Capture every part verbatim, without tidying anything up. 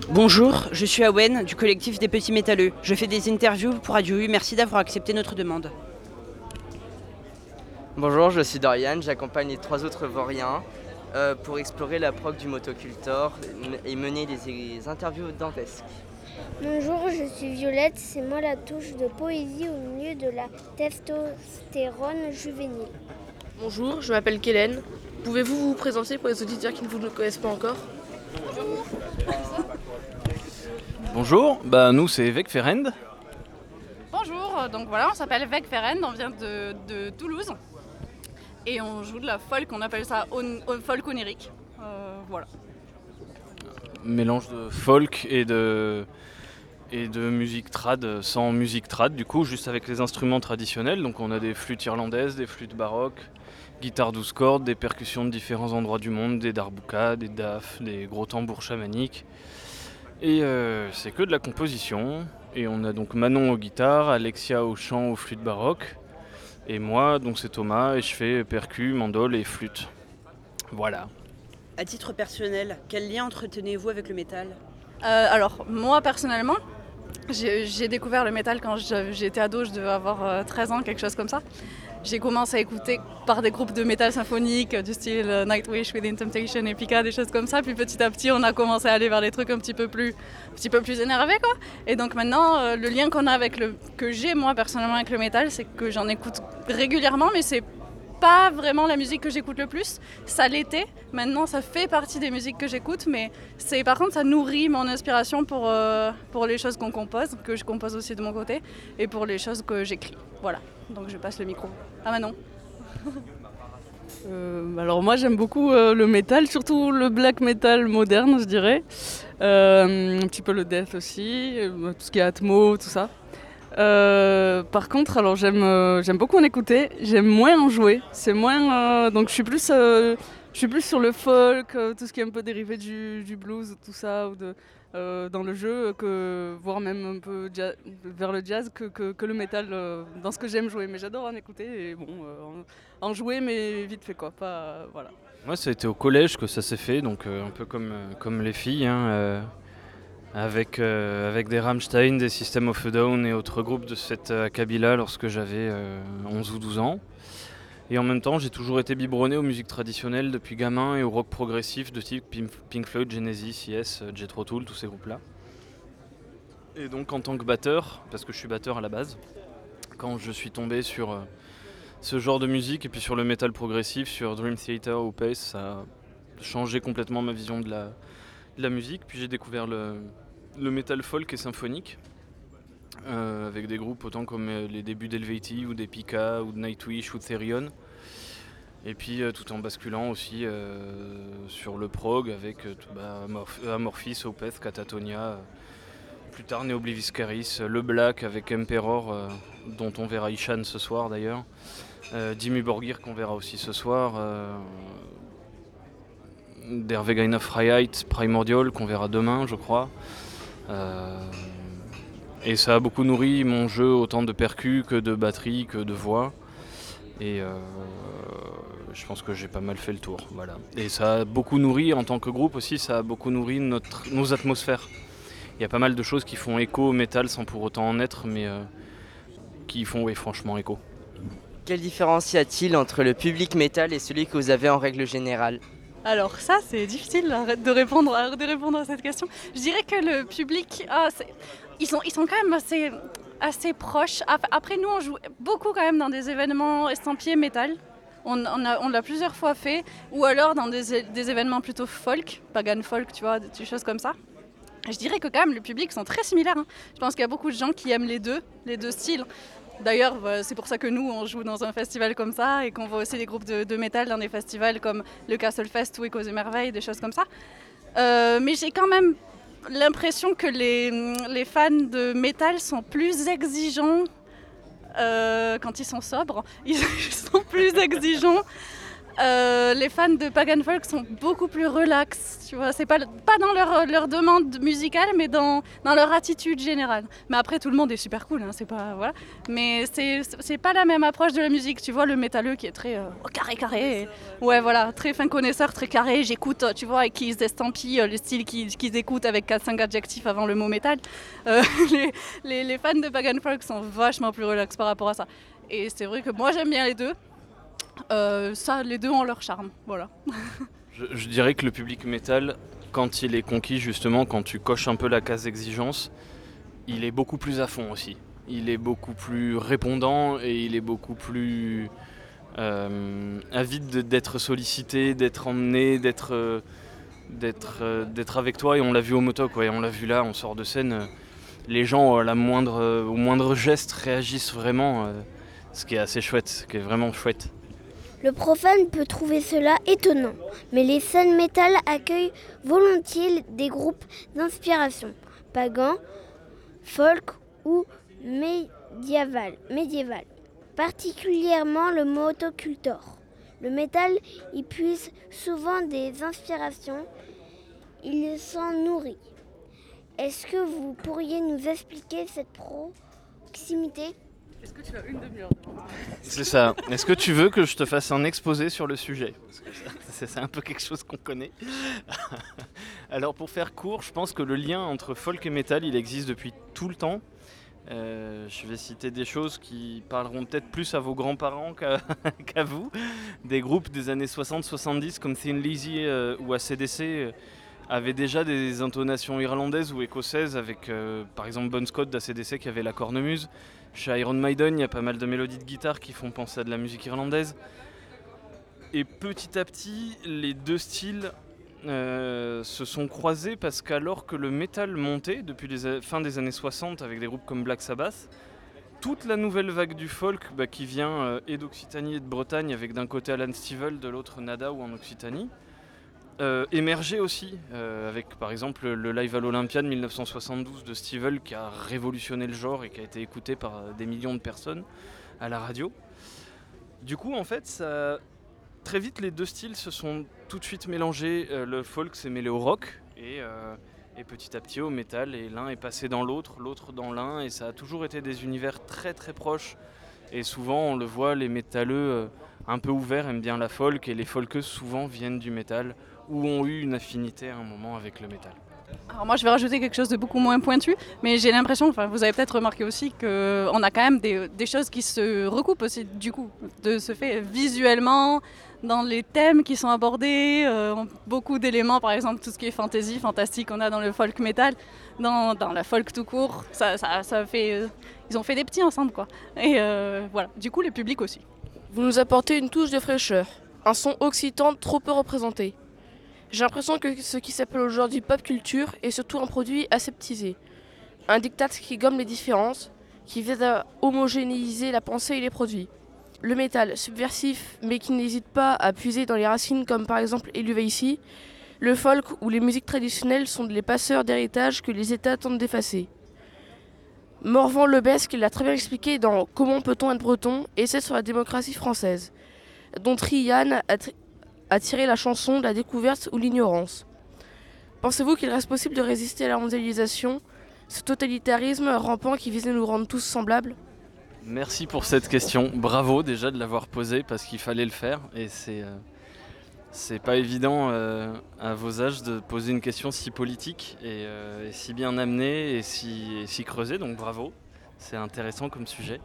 Bonjour, je suis Awen du collectif des Petits Métalleux. Je fais des interviews pour Radio U. Merci d'avoir accepté notre demande. Bonjour, je suis Dorian, j'accompagne les trois autres Vauriens euh, pour explorer la prog du motocultor et mener des, des interviews dantesques. Bonjour, je suis Violette, c'est moi la touche de poésie au milieu de la testostérone juvénile. Bonjour, je m'appelle Kellen. Pouvez-vous vous présenter pour les auditeurs qui ne vous connaissent pas encore ? Bonjour, bah nous c'est Vec Ferrand. Bonjour, donc voilà, on s'appelle Vec Ferrand, on vient de, de Toulouse et on joue de la folk, on appelle ça on, on, folk onirique. Euh, voilà. Mélange de folk et de, et de musique trad sans musique trad, du coup, juste avec les instruments traditionnels. Donc on a des flûtes irlandaises, des flûtes baroques, guitare douze cordes, des percussions de différents endroits du monde, des darboukas, des daf, des gros tambours chamaniques. Et euh, c'est que de la composition. Et on a donc Manon aux guitares, Alexia au chant, aux flûtes baroques. Et moi, donc c'est Thomas, et je fais percus, mandole et flûte. Voilà. À titre personnel, quel lien entretenez-vous avec le métal ? euh, Alors, moi personnellement, j'ai, j'ai découvert le métal quand j'étais ado, je devais avoir treize ans, quelque chose comme ça. J'ai commencé à écouter par des groupes de métal symphonique du style Nightwish, Within Temptation, Epica, des choses comme ça. Puis petit à petit, on a commencé à aller vers des trucs un petit peu plus, un petit peu plus énervés, quoi. Et donc maintenant, euh, le lien qu'on a avec le, que j'ai moi personnellement avec le métal, c'est que j'en écoute régulièrement, mais c'est pas vraiment la musique que j'écoute le plus. Ça l'était. Maintenant, ça fait partie des musiques que j'écoute, mais c'est par contre, ça nourrit mon inspiration pour euh, pour les choses qu'on compose, que je compose aussi de mon côté, et pour les choses que j'écris. Voilà. Donc je passe le micro à Manon. euh, alors moi j'aime beaucoup euh, le métal, surtout le black metal moderne je dirais. Euh, un petit peu le death aussi, euh, tout ce qui est Atmo, tout ça. Euh, par contre alors j'aime, euh, j'aime beaucoup en écouter, j'aime moins en jouer. C'est moins, euh, donc je suis plus, euh, je suis plus sur le folk, euh, tout ce qui est un peu dérivé du, du blues, tout ça, ou de... Euh, dans le jeu, que, voire même un peu jazz, vers le jazz que, que, que le métal euh, dans ce que j'aime jouer. Mais j'adore en écouter et bon, euh, en, en jouer, mais vite fait quoi. Pas, euh, voilà. Moi, ça a été au collège que ça s'est fait, donc euh, un peu comme, euh, comme les filles, hein, euh, avec, euh, avec des Rammstein, des System of a Down et autres groupes de cette acabit-là lorsque j'avais euh, onze ou douze ans. Et en même temps, j'ai toujours été biberonné aux musiques traditionnelles depuis gamin et au rock progressif de type Pink Floyd, Genesis, Yes, Jethro Tull, tous ces groupes-là. Et donc en tant que batteur, parce que je suis batteur à la base, quand je suis tombé sur euh, ce genre de musique et puis sur le métal progressif, sur Dream Theater ou Pace, ça a changé complètement ma vision de la, de la musique. Puis j'ai découvert le, le métal folk et symphonique. Euh, avec des groupes autant comme euh, les débuts d'Helveti ou d'Epica ou de Nightwish ou de Therion, et puis euh, tout en basculant aussi euh, sur le prog avec euh, bah, Amorph- Amorphis, Opeth, Catatonia, euh, plus tard Neobliviscaris, Le Black avec Emperor euh, dont on verra Ishan ce soir d'ailleurs, euh, Dimmu Borgir qu'on verra aussi ce soir, euh, Der Vegainer Freiheit, Primordial qu'on verra demain je crois. Euh, Et ça a beaucoup nourri mon jeu, autant de percus que de batterie, que de voix. Et euh, je pense que j'ai pas mal fait le tour. Voilà. Et ça a beaucoup nourri, en tant que groupe aussi, ça a beaucoup nourri notre, nos atmosphères. Il y a pas mal de choses qui font écho au métal sans pour autant en être, mais euh, qui font oui, franchement écho. Quelle différence y a-t-il entre le public métal et celui que vous avez en règle générale ? Alors ça, c'est difficile de répondre à, de répondre à cette question. Je dirais que le public, ah, c'est, ils, sont, ils sont quand même assez, assez proches. Après, nous, on joue beaucoup quand même dans des événements estampillés métal. On, on, a, on l'a plusieurs fois fait. Ou alors dans des, des événements plutôt folk, pagan folk, tu vois, des choses comme ça. Je dirais que quand même, le public sont très similaires. Hein. Je pense qu'il y a beaucoup de gens qui aiment les deux, les deux styles. D'ailleurs, c'est pour ça que nous, on joue dans un festival comme ça et qu'on voit aussi des groupes de, de métal dans des festivals comme le Castle Fest ou Échos et Merveilles, des choses comme ça. Euh, mais j'ai quand même l'impression que les, les fans de métal sont plus exigeants euh, quand ils sont sobres. Ils sont plus exigeants Euh, les fans de Pagan Folk sont beaucoup plus relax, tu vois. C'est pas, pas dans leur, leur demande musicale, mais dans, dans leur attitude générale. Mais après, tout le monde est super cool, hein, c'est pas, voilà. Mais c'est, c'est pas la même approche de la musique. Tu vois, le métalleux qui est très euh, carré, carré. Et, ouais, voilà, très fin connaisseur, très carré. J'écoute, tu vois, et qui estampillent le style qu'ils, qu'ils écoutent avec quatre cinq adjectifs avant le mot métal. Euh, les, les, les fans de Pagan Folk sont vachement plus relax par rapport à ça. Et c'est vrai que moi, j'aime bien les deux. Euh, ça, les deux ont leur charme, voilà. Je, je dirais que le public métal, quand il est conquis justement, quand tu coches un peu la case exigence, il est beaucoup plus à fond aussi. Il est beaucoup plus répondant et il est beaucoup plus euh, avide d'être sollicité, d'être emmené, d'être, euh, d'être, euh, d'être avec toi. Et on l'a vu au Motoc, ouais, on l'a vu là, on sort de scène. Euh, les gens, à la moindre, euh, au moindre geste, réagissent vraiment, euh, ce qui est assez chouette, ce qui est vraiment chouette. Le profane peut trouver cela étonnant, mais les scènes métal accueillent volontiers des groupes d'inspiration, pagan, folk ou médiéval, médiéval, particulièrement le motocultor. Le métal y puise souvent des inspirations, il s'en nourrit. Est-ce que vous pourriez nous expliquer cette proximité ? Est-ce que tu as une demi-heure ? C'est ça. Est-ce que tu veux que je te fasse un exposé sur le sujet ? Parce que ça, c'est, c'est un peu quelque chose qu'on connaît. Alors pour faire court, je pense que le lien entre folk et métal, il existe depuis tout le temps. Euh, je vais citer des choses qui parleront peut-être plus à vos grands-parents qu'à, qu'à vous. Des groupes des années soixante soixante-dix comme Thin Lizzy euh, ou A C D C euh, avaient déjà des intonations irlandaises ou écossaises avec euh, par exemple Bon Scott d'A C D C qui avait la cornemuse. Chez Iron Maiden, il y a pas mal de mélodies de guitare qui font penser à de la musique irlandaise. Et petit à petit, les deux styles euh, se sont croisés parce qu'alors que le métal montait depuis les a- fin des années soixante avec des groupes comme Black Sabbath, toute la nouvelle vague du folk bah, qui vient euh, et d'Occitanie et de Bretagne avec d'un côté Alan Stivell, de l'autre Nada ou en Occitanie, euh, émergeait aussi euh, avec par exemple le live à l'Olympia de dix-neuf cent soixante-douze de Stivell qui a révolutionné le genre et qui a été écouté par euh, des millions de personnes à la radio. Du coup en fait ça... très vite les deux styles se sont tout de suite mélangés, euh, le folk s'est mêlé au rock et, euh, et petit à petit au métal et l'un est passé dans l'autre, l'autre dans l'un et ça a toujours été des univers très très proches et souvent on le voit les métalleux euh, un peu ouverts aiment bien la folk et les folkeuses souvent viennent du métal ou ont eu une affinité à un moment avec le métal. Alors moi je vais rajouter quelque chose de beaucoup moins pointu, mais j'ai l'impression, enfin vous avez peut-être remarqué aussi qu'on a quand même des, des choses qui se recoupent aussi du coup, de ce fait visuellement, dans les thèmes qui sont abordés, euh, beaucoup d'éléments, par exemple tout ce qui est fantasy, fantastique, on a dans le folk metal, dans, dans la folk tout court, ça, ça, ça fait, euh, ils ont fait des petits ensemble quoi, et euh, voilà, du coup les publics aussi. Vous nous apportez une touche de fraîcheur, un son occitan trop peu représenté. J'ai l'impression que ce qui s'appelle aujourd'hui pop culture est surtout un produit aseptisé. Un diktat qui gomme les différences, qui vise à homogénéiser la pensée et les produits. Le métal, subversif, mais qui n'hésite pas à puiser dans les racines comme par exemple Eluvacy, le folk ou les musiques traditionnelles sont les passeurs d'héritage que les États tentent d'effacer. Morvan Lebesque l'a très bien expliqué dans Comment peut-on être breton, essai sur la démocratie française, dont Trianne a tri- à tirer la chanson de la découverte ou l'ignorance. Pensez-vous qu'il reste possible de résister à la mondialisation, ce totalitarisme rampant qui vise à nous rendre tous semblables ? Merci pour cette question, bravo déjà de l'avoir posée parce qu'il fallait le faire et c'est, euh, c'est pas évident euh, à vos âges de poser une question si politique et, euh, et si bien amenée et si, et si creusée, donc bravo, c'est intéressant comme sujet.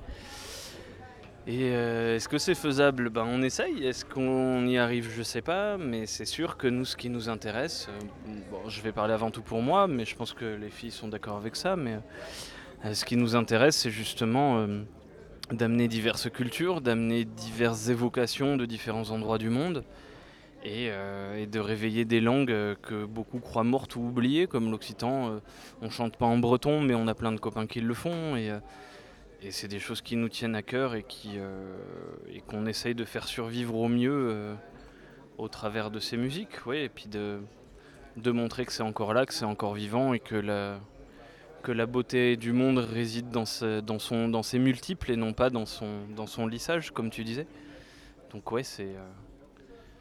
Et euh, est-ce que c'est faisable ? Ben, on essaye. Est-ce qu'on y arrive ? Je sais pas, mais c'est sûr que nous, ce qui nous intéresse, euh, bon, je vais parler avant tout pour moi, mais je pense que les filles sont d'accord avec ça, mais euh, ce qui nous intéresse, c'est justement euh, d'amener diverses cultures, d'amener diverses évocations de différents endroits du monde, et, euh, et de réveiller des langues euh, que beaucoup croient mortes ou oubliées, comme l'occitan. Euh, on chante pas en breton, mais on a plein de copains qui le font, et... Euh, Et c'est des choses qui nous tiennent à cœur et, qui, euh, et qu'on essaye de faire survivre au mieux euh, au travers de ces musiques. Ouais, et puis de, de montrer que c'est encore là, que c'est encore vivant et que la, que la beauté du monde réside dans, ce, dans, son, dans ses multiples et non pas dans son, dans son lissage, comme tu disais. Donc ouais, c'est, euh,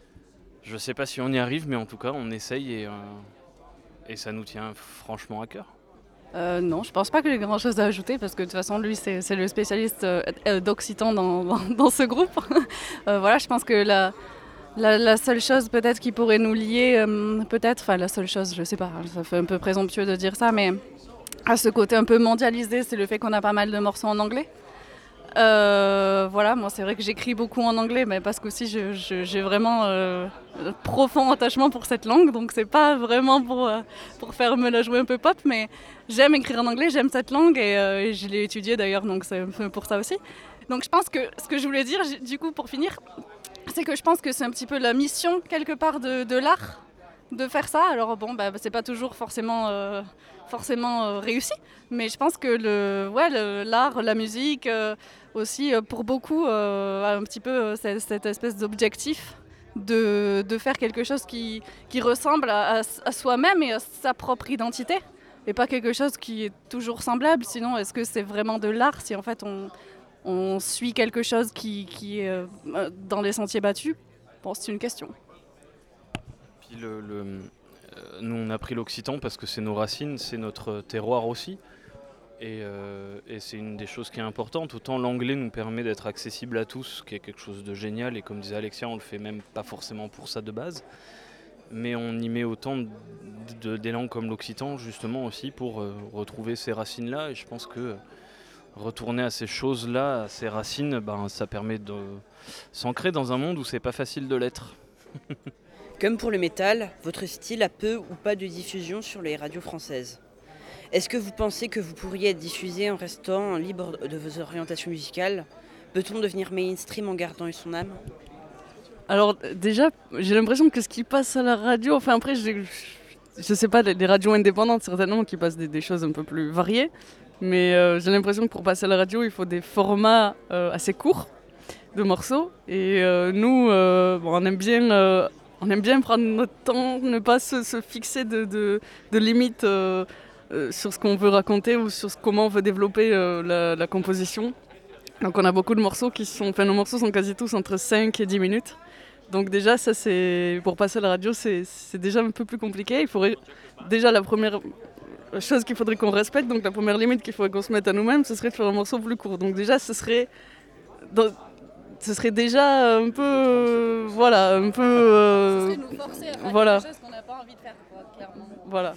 Je sais pas si on y arrive, mais en tout cas, on essaye et, euh, et ça nous tient franchement à cœur. Euh, non, je pense pas que j'ai grand chose à ajouter parce que de toute façon, lui, c'est, c'est le spécialiste euh, d'occitan dans, dans, dans ce groupe. euh, voilà, je pense que la, la, la seule chose peut-être qui pourrait nous lier, euh, peut-être, enfin la seule chose, je sais pas, ça fait un peu présomptueux de dire ça, mais à ce côté un peu mondialisé, c'est le fait qu'on a pas mal de morceaux en anglais. Euh, voilà, moi c'est vrai que j'écris beaucoup en anglais, mais parce qu'aussi je, je, j'ai vraiment euh, un profond attachement pour cette langue, donc c'est pas vraiment pour, euh, pour faire me la jouer un peu pop, mais j'aime écrire en anglais, j'aime cette langue et, euh, et je l'ai étudiée d'ailleurs, donc c'est un peu pour ça aussi. Donc je pense que ce que je voulais dire, du coup pour finir, c'est que je pense que c'est un petit peu la mission quelque part de, de l'art, de faire ça. Alors bon, bah, c'est pas toujours forcément... Euh, forcément euh, réussi, mais je pense que le, ouais, le, l'art, la musique, euh, aussi euh, pour beaucoup, euh, a un petit peu euh, cette, cette espèce d'objectif de, de faire quelque chose qui, qui ressemble à, à, à soi-même et à sa propre identité, et pas quelque chose qui est toujours semblable. Sinon, est-ce que c'est vraiment de l'art si en fait on, on suit quelque chose qui, qui est euh, dans les sentiers battus? Bon, c'est une question. Puis le... le... Nous, on a pris l'occitan parce que c'est nos racines, c'est notre terroir aussi. Et, euh, et c'est une des choses qui est importante. Autant l'anglais nous permet d'être accessible à tous, ce qui est quelque chose de génial. Et comme disait Alexia, on le fait même pas forcément pour ça de base. Mais on y met autant de, de, des langues comme l'occitan, justement aussi, pour euh, retrouver ces racines-là. Et je pense que retourner à ces choses-là, à ces racines, ben, ça permet de s'ancrer dans un monde où c'est pas facile de l'être. Comme pour le métal, votre style a peu ou pas de diffusion sur les radios françaises. Est-ce que vous pensez que vous pourriez être diffusé en restant libre de vos orientations musicales? Peut-on devenir mainstream en gardant son âme? Alors déjà, j'ai l'impression que ce qui passe à la radio, enfin après, je, je sais pas, les radios indépendantes certainement qui passent des, des choses un peu plus variées, mais euh, j'ai l'impression que pour passer à la radio, il faut des formats euh, assez courts de morceaux. Et euh, nous, euh, bon, on aime bien... Euh, On aime bien prendre notre temps, ne pas se, se fixer de, de, de limites euh, euh, sur ce qu'on veut raconter ou sur ce, comment on veut développer euh, la, la composition. Donc on a beaucoup de morceaux qui sont... Enfin, nos morceaux sont quasi tous entre cinq et dix minutes. Donc déjà, ça c'est... Pour passer à la radio, c'est, c'est déjà un peu plus compliqué. Il faudrait... Déjà, la première chose qu'il faudrait qu'on respecte, donc la première limite qu'il faudrait qu'on se mette à nous-mêmes, ce serait de faire un morceau plus court. Donc déjà, ce serait... Dans... Ce serait déjà un peu, euh, voilà, un peu, euh, Ce serait nous forcer à faire voilà. quelque chose qu'on n'a pas envie de faire, quoi, clairement. Voilà.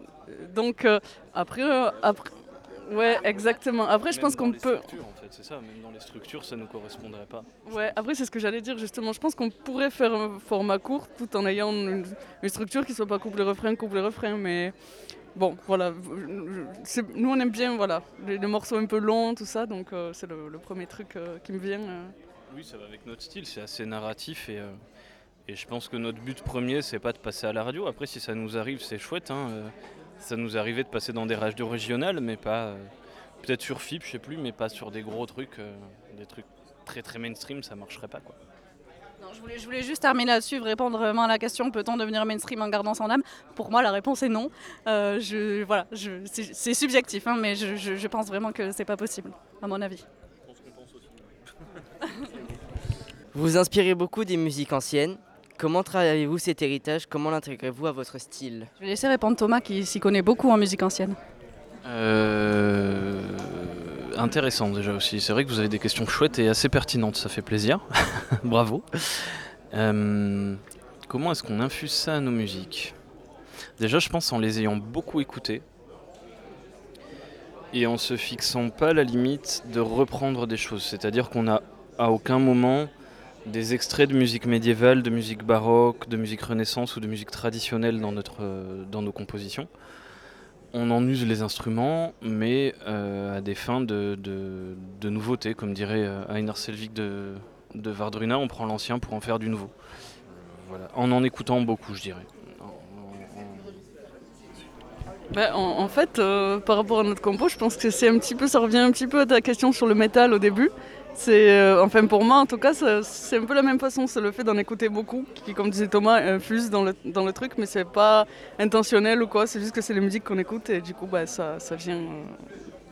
Donc euh, après, euh, après, ouais, exactement. Après, je Même pense dans qu'on les peut. structures, en fait, c'est ça. Même dans les structures, ça nous correspondrait pas. Ouais. Après, c'est ce que j'allais dire justement. Je pense qu'on pourrait faire un format court tout en ayant une, une structure qui soit pas couplet-refrain, couplet-refrain, mais. Bon, voilà, c'est, nous on aime bien voilà, les, les morceaux un peu longs, tout ça, donc euh, c'est le, le premier truc euh, qui me vient. Euh. Oui, ça va avec notre style, c'est assez narratif et, euh, et je pense que notre but premier, c'est pas de passer à la radio. Après, si ça nous arrive, c'est chouette. Hein, euh, ça nous arrivait de passer dans des radios régionales, mais pas. Euh, peut-être sur F I P, je sais plus, mais pas sur des gros trucs, euh, des trucs très très mainstream, ça marcherait pas quoi. Non, je, voulais, je voulais juste terminer là-dessus, répondre vraiment à la question, peut-on devenir mainstream en gardant son âme? Pour moi, la réponse est non. Euh, je, voilà, je, c'est, c'est subjectif, hein, mais je, je, je pense vraiment que c'est pas possible, à mon avis. Je pense qu'on pense aussi. Vous vous inspirez beaucoup des musiques anciennes. Comment travaillez-vous cet héritage? Comment l'intégrez-vous à votre style? Je vais laisser répondre Thomas qui s'y connaît beaucoup en musique ancienne. Euh... Intéressant déjà aussi. C'est vrai que vous avez des questions chouettes et assez pertinentes, ça fait plaisir. Bravo. Euh... Comment est-ce qu'on infuse ça à nos musiques? Déjà, je pense en les ayant beaucoup écoutés et en se fixant pas la limite de reprendre des choses. C'est-à-dire qu'on n'a à aucun moment des extraits de musique médiévale, de musique baroque, de musique renaissance ou de musique traditionnelle dans, notre, euh, dans nos compositions. On en use les instruments, mais euh, à des fins de, de, de nouveauté, comme dirait euh, Einar Selvik de, de Vardruna, on prend l'ancien pour en faire du nouveau. Voilà. En en écoutant beaucoup, je dirais. En, en, en... Ben, en, en fait, euh, par rapport à notre compo, je pense que c'est un petit peu, ça revient un petit peu à ta question sur le métal au début. C'est, euh, enfin pour moi en tout cas, ça, c'est un peu la même façon, c'est le fait d'en écouter beaucoup, qui comme disait Thomas, infuse dans le, dans le truc, mais c'est pas intentionnel ou quoi, c'est juste que c'est les musiques qu'on écoute et du coup bah, ça, ça, vient, euh,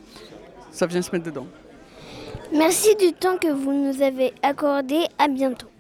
ça vient se mettre dedans. Merci du temps que vous nous avez accordé, à bientôt.